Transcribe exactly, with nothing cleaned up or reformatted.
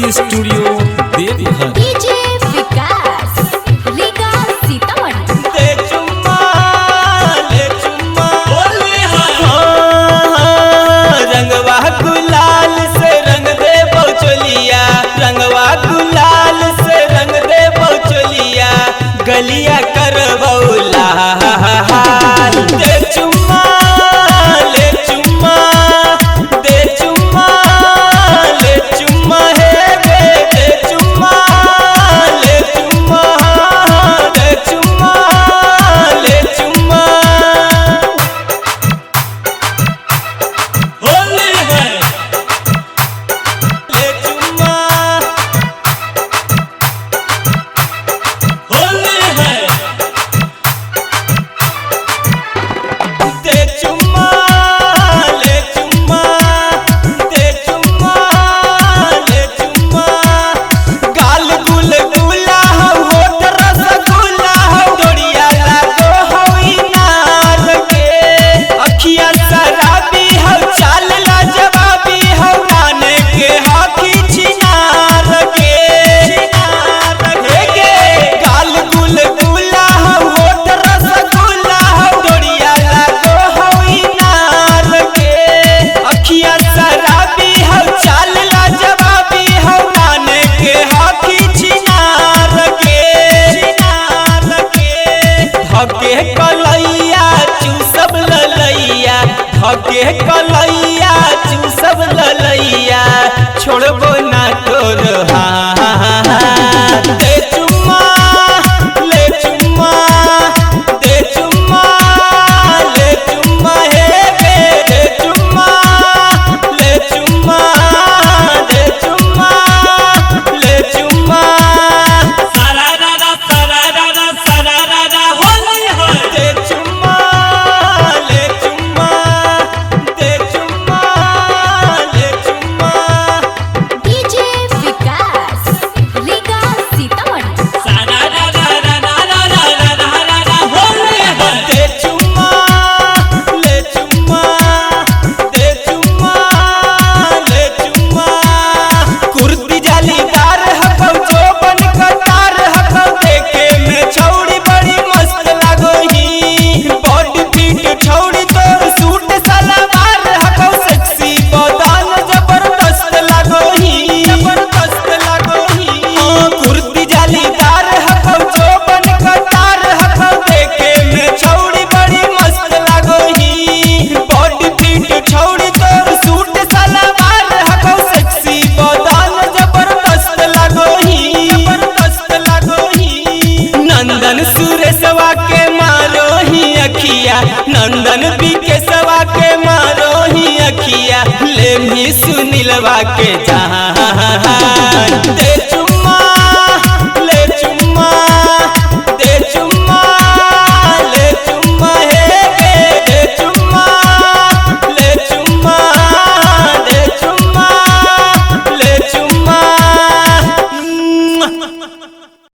Studio Deoghar. DJ Vikas Riga Sitamarhi. दे चुम्मा ले चुम्मा बोले रंगवा गुलाल से रंग दे बौचलिया, रंगवा गुलाल से रंग दे बौचलिया, गलिया कर बौला दे चुम्मा ले चुम्मा दे चुम्मा ले चुम्मा हे दे दे चुम्मा ले चुम्मा दे चुम्मा ले चुम्मा होली है ले चुम्मा होली है दे चुम्मा ले चुम्मा दे चुम्मा ले चुम्मा गाल गुल गुला हो होठ रसगुल्ला हो डोरिया लागो हो इनार के अखियां शराबी हो चाल लाजवाबी हो नाने के हाथी छिनार के छिनार के गाल गुल गुला हो होठ रसगुल्ला हो डोरिया लागो हो इनार के अखियां शराबी हो चाल लाजवाबी हो नाने के हाथी छिनार के छिनार के धके कलैया चूसब ललैया धके कलैया चूसब ललैया छोड़बो ना तोर हाथ दे चुम्मा ले चुम्मा दे चुम्मा ले चुम्मा हे बे दे चुम्मा ले चुम्मा दे चुम्मा ले चुम्मा सारा रारा सारा रारा सारा रारा होली है दे चुम्मा ले चुम्मा दे चुम्मा ले चुम्मा डीजे विकास रीगा सीतामढ़ी। सारा रारा रारा रारा रारा रारा होली है दे चुम्मा ले चुम्मा दे चुम्मा ले चुम्मा कुर्ती जालीदार हकौ चौबन कतार हकौ देखे में छौड़ी बड़ी मस्त लागोही बॉडी फिट छौड़ी तोर सूट सलवार हकौ सेक्सी बदन जबरदस्त लागोही जबरदस्त लागोही हाँ कुर्ती जालीदार हकौ चौबन कतार हकौ देखे में छौड़ी बड़ी मस्त लागोही बॉडी फिट छौड़ी तोर सूट सलवार हकौ सेक्सी बदन जबरदस्त लागोही जबरदस्त लागोही नंदन सुरेशवा के मारो ही अखिया नंदन बिकेशवा के मारो ही अखिया ले भी सुनीलवा के जहाँ